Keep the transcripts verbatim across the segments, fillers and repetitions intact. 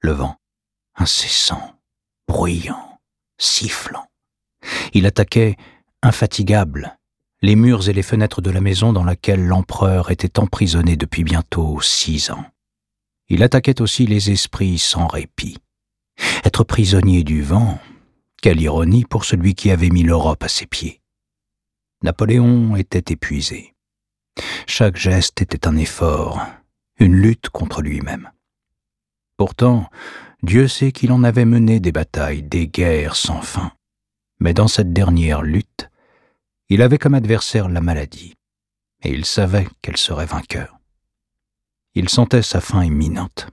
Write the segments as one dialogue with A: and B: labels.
A: Le vent, incessant, bruyant, sifflant. Il attaquait, infatigable, les murs et les fenêtres de la maison dans laquelle l'empereur était emprisonné depuis bientôt six ans. Il attaquait aussi les esprits sans répit. Être prisonnier du vent, quelle ironie pour celui qui avait mis l'Europe à ses pieds. Napoléon était épuisé. Chaque geste était un effort, une lutte contre lui-même. Pourtant, Dieu sait qu'il en avait mené des batailles, des guerres sans fin. Mais dans cette dernière lutte, il avait comme adversaire la maladie, et il savait qu'elle serait vainqueur. Il sentait sa fin imminente.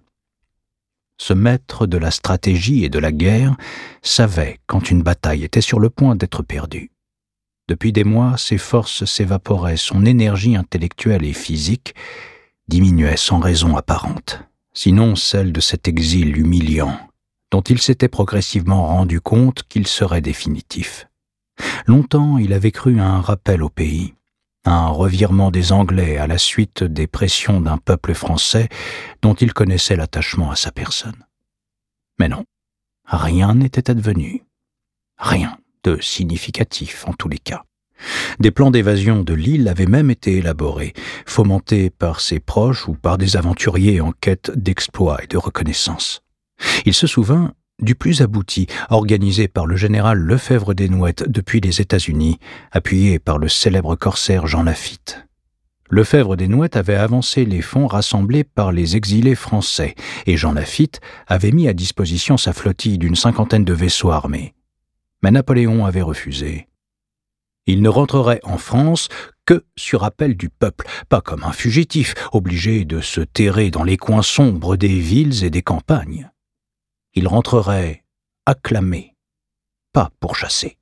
A: Ce maître de la stratégie et de la guerre savait quand une bataille était sur le point d'être perdue. Depuis des mois, ses forces s'évaporaient, son énergie intellectuelle et physique diminuait sans raison apparente, sinon celle de cet exil humiliant, dont il s'était progressivement rendu compte qu'il serait définitif. Longtemps, il avait cru à un rappel au pays, à un revirement des Anglais à la suite des pressions d'un peuple français dont il connaissait l'attachement à sa personne. Mais non, rien n'était advenu. Rien de significatif en tous les cas. Des plans d'évasion de l'île avaient même été élaborés, fomentés par ses proches ou par des aventuriers en quête d'exploits et de reconnaissance. Il se souvint du plus abouti, organisé par le général Lefebvre Desnouettes depuis les États-Unis, appuyé par le célèbre corsaire Jean Lafitte. Lefebvre Desnouettes avait avancé les fonds rassemblés par les exilés français, et Jean Lafitte avait mis à disposition sa flottille d'une cinquantaine de vaisseaux armés. Mais Napoléon avait refusé. Il ne rentrerait en France que sur appel du peuple, pas comme un fugitif, obligé de se terrer dans les coins sombres des villes et des campagnes. Il rentrerait acclamé, pas pourchassé.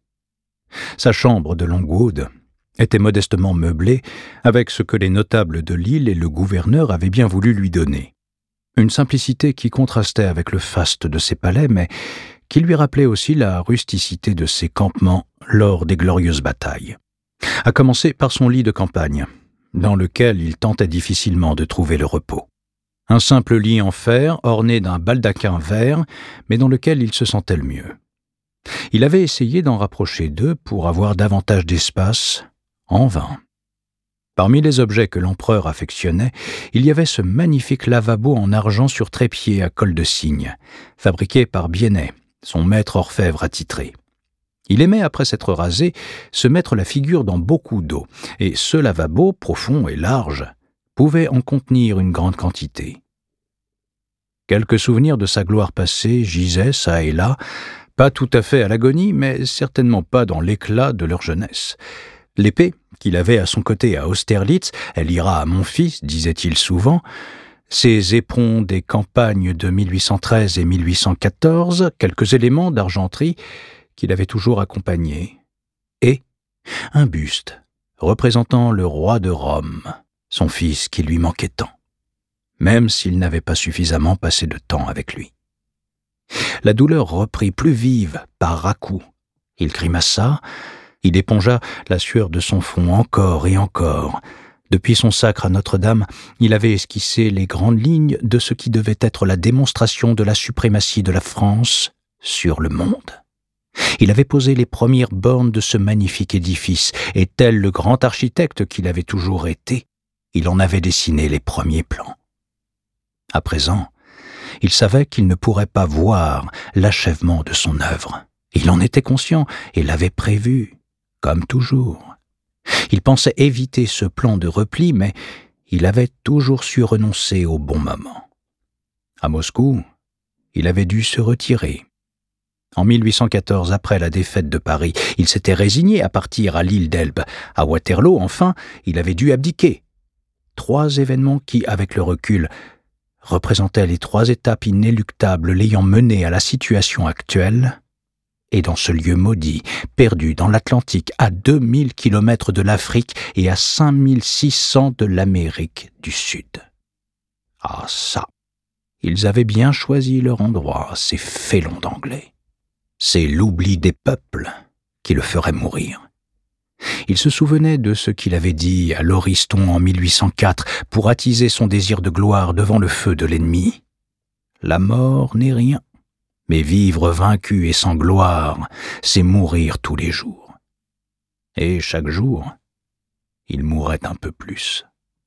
A: Sa chambre de Longwood était modestement meublée avec ce que les notables de l'île et le gouverneur avaient bien voulu lui donner. Une simplicité qui contrastait avec le faste de ses palais, mais qui lui rappelait aussi la rusticité de ses campements lors des glorieuses batailles. À commencer par son lit de campagne, dans lequel il tentait difficilement de trouver le repos. Un simple lit en fer orné d'un baldaquin vert, mais dans lequel il se sentait le mieux. Il avait essayé d'en rapprocher deux pour avoir davantage d'espace, en vain. Parmi les objets que l'empereur affectionnait, il y avait ce magnifique lavabo en argent sur trépied à col de cygne, fabriqué par Biennet, son maître orfèvre attitré. Il aimait, après s'être rasé, se mettre la figure dans beaucoup d'eau, et ce lavabo, profond et large, pouvait en contenir une grande quantité. Quelques souvenirs de sa gloire passée gisaient çà et là, pas tout à fait à l'agonie, mais certainement pas dans l'éclat de leur jeunesse. L'épée qu'il avait à son côté à Austerlitz, elle ira à mon fils, disait-il souvent, ses éperons des campagnes de mille huit cent treize et mille huit cent quatorze, quelques éléments d'argenterie qu'il avait toujours accompagnés, et un buste représentant le roi de Rome, son fils qui lui manquait tant, même s'il n'avait pas suffisamment passé de temps avec lui. La douleur reprit plus vive par à-coups. Il grimaça, il épongea la sueur de son front encore et encore. Depuis son sacre à Notre-Dame, il avait esquissé les grandes lignes de ce qui devait être la démonstration de la suprématie de la France sur le monde. Il avait posé les premières bornes de ce magnifique édifice, et tel le grand architecte qu'il avait toujours été, il en avait dessiné les premiers plans. À présent, il savait qu'il ne pourrait pas voir l'achèvement de son œuvre. Il en était conscient et l'avait prévu, comme toujours. Il pensait éviter ce plan de repli, mais il avait toujours su renoncer au bon moment. À Moscou, il avait dû se retirer. En mille huit cent quatorze, après la défaite de Paris, il s'était résigné à partir à l'île d'Elbe. À Waterloo, enfin, il avait dû abdiquer. Trois événements qui, avec le recul, représentaient les trois étapes inéluctables l'ayant mené à la situation actuelle, et dans ce lieu maudit, perdu dans l'Atlantique, à deux mille kilomètres de l'Afrique et à cinq mille six cents de l'Amérique du Sud. Ah ça, ils avaient bien choisi leur endroit, ces félons d'Anglais. C'est l'oubli des peuples qui le ferait mourir. Il se souvenait de ce qu'il avait dit à Lauriston en mille huit cent quatre pour attiser son désir de gloire devant le feu de l'ennemi. La mort n'est rien, mais vivre vaincu et sans gloire, c'est mourir tous les jours. Et chaque jour, il mourrait un peu plus.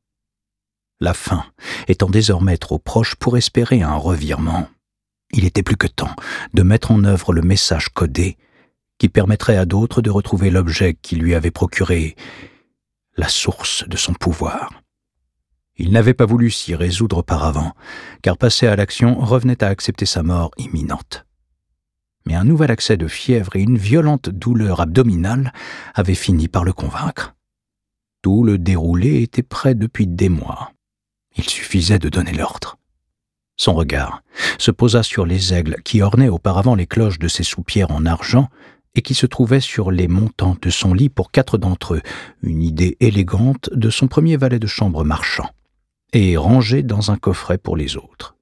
A: La fin étant désormais trop proche pour espérer un revirement, il était plus que temps de mettre en œuvre le message codé qui permettrait à d'autres de retrouver l'objet qui lui avait procuré la source de son pouvoir. Il n'avait pas voulu s'y résoudre auparavant, car passer à l'action revenait à accepter sa mort imminente. Mais un nouvel accès de fièvre et une violente douleur abdominale avaient fini par le convaincre. Tout le déroulé était prêt depuis des mois. Il suffisait de donner l'ordre. Son regard se posa sur les aigles qui ornaient auparavant les cloches de ses soupières en argent et qui se trouvaient sur les montants de son lit pour quatre d'entre eux, une idée élégante de son premier valet de chambre marchand, et rangés dans un coffret pour les autres.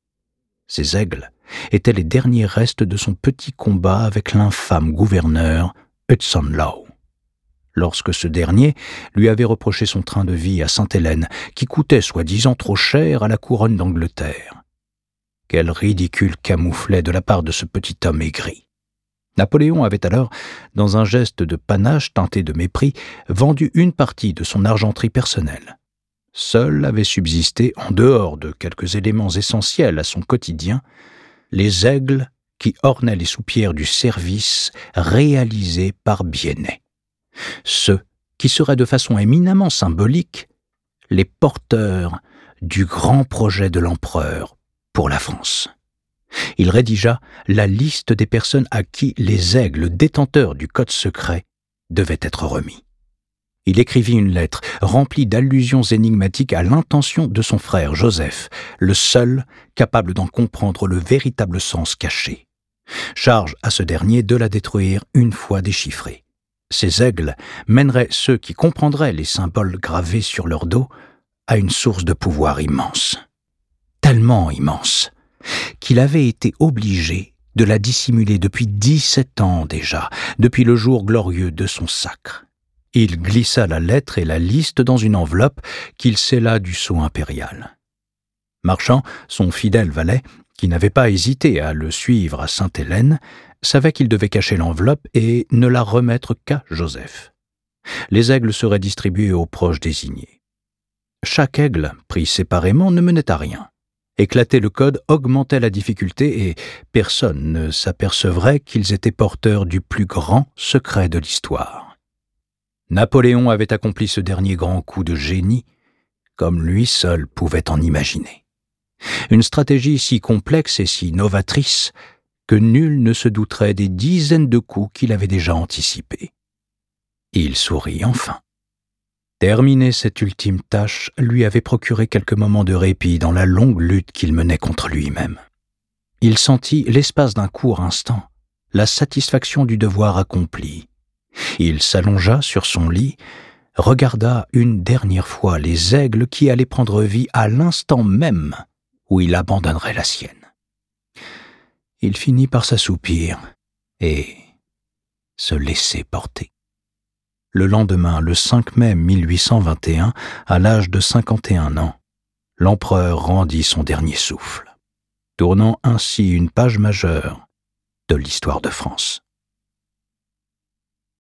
A: Ces aigles étaient les derniers restes de son petit combat avec l'infâme gouverneur Hudson Lowe, lorsque ce dernier lui avait reproché son train de vie à Sainte-Hélène, qui coûtait soi-disant trop cher à la couronne d'Angleterre. Quel ridicule camouflet de la part de ce petit homme aigri. Napoléon avait alors, dans un geste de panache teinté de mépris, vendu une partie de son argenterie personnelle. Seul avait subsisté, en dehors de quelques éléments essentiels à son quotidien, les aigles qui ornaient les soupières du service réalisés par Biennet. Ceux qui seraient de façon éminemment symbolique les porteurs du grand projet de l'empereur pour la France. Il rédigea la liste des personnes à qui les aigles détenteurs du code secret devaient être remis. Il écrivit une lettre remplie d'allusions énigmatiques à l'intention de son frère Joseph, le seul capable d'en comprendre le véritable sens caché. Charge à ce dernier de la détruire une fois déchiffrée. Ces aigles mèneraient ceux qui comprendraient les symboles gravés sur leur dos à une source de pouvoir immense. Tellement immense qu'il avait été obligé de la dissimuler depuis dix-sept ans déjà, depuis le jour glorieux de son sacre. Il glissa la lettre et la liste dans une enveloppe qu'il scella du sceau impérial. Marchand, son fidèle valet, qui n'avait pas hésité à le suivre à Sainte-Hélène, savait qu'il devait cacher l'enveloppe et ne la remettre qu'à Joseph. Les aigles seraient distribués aux proches désignés. Chaque aigle, pris séparément, ne menait à rien. Éclater le code augmentait la difficulté et personne ne s'apercevrait qu'ils étaient porteurs du plus grand secret de l'histoire. Napoléon avait accompli ce dernier grand coup de génie, comme lui seul pouvait en imaginer. Une stratégie si complexe et si novatrice que nul ne se douterait des dizaines de coups qu'il avait déjà anticipés. Il sourit enfin. Terminer cette ultime tâche lui avait procuré quelques moments de répit dans la longue lutte qu'il menait contre lui-même. Il sentit, l'espace d'un court instant, la satisfaction du devoir accompli. Il s'allongea sur son lit, regarda une dernière fois les aigles qui allaient prendre vie à l'instant même où il abandonnerait la sienne. Il finit par s'assoupir et se laisser porter. Le lendemain, le cinq mai mille huit cent vingt et un, à l'âge de cinquante et un ans, l'empereur rendit son dernier souffle, tournant ainsi une page majeure de l'histoire de France.